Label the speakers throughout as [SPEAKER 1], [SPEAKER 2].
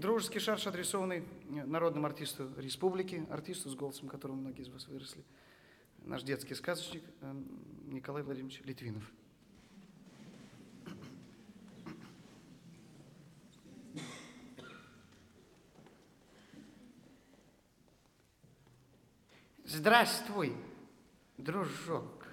[SPEAKER 1] Дружеский шарж, адресованный народному артисту республики, артисту, с голосом которого многие из вас выросли. Наш детский сказочник Николай Владимирович Литвинов. Здравствуй, дружок.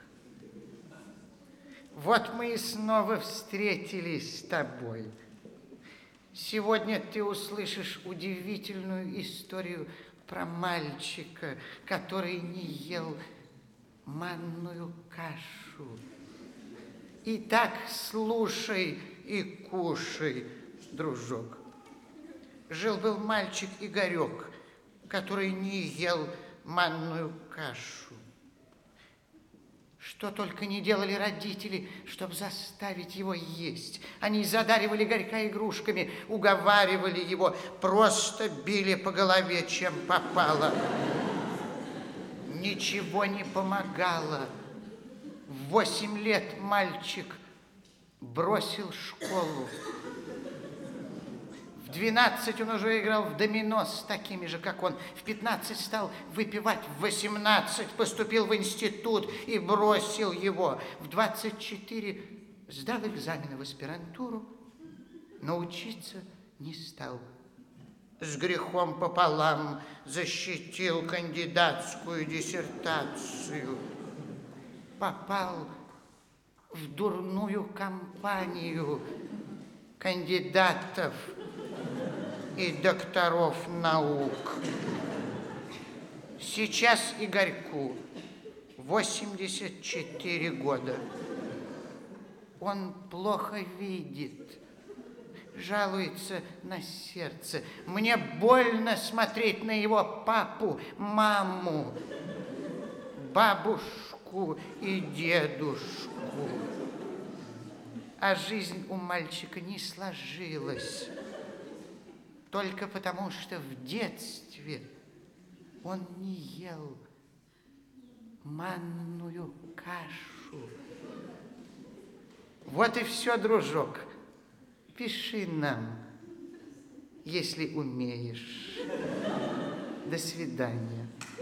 [SPEAKER 1] Вот мы и снова встретились с тобой. Сегодня ты услышишь удивительную историю про мальчика, который не ел манную кашу. Итак, слушай и кушай, дружок. Жил-был мальчик Игорек, который не ел манную кашу. Что только не делали родители, чтобы заставить его есть. Они задаривали Игорька игрушками, уговаривали его, просто били по голове, чем попало. Ничего не помогало. В 8 лет мальчик бросил школу. В 12 он уже играл в домино с такими же, как он. В 15 стал выпивать. В 18 поступил в институт и бросил его. В 24 сдал экзамены в аспирантуру, но учиться не стал. С грехом пополам защитил кандидатскую диссертацию. Попал в дурную компанию кандидатов и докторов наук. Сейчас Игорьку 84 года. Он плохо видит, жалуется на сердце. Мне больно смотреть на его папу, маму, бабушку и дедушку. А жизнь у мальчика не сложилась. Только потому, что в детстве он не ел манную кашу. Вот и все, дружок. Пиши нам, если умеешь. До свидания.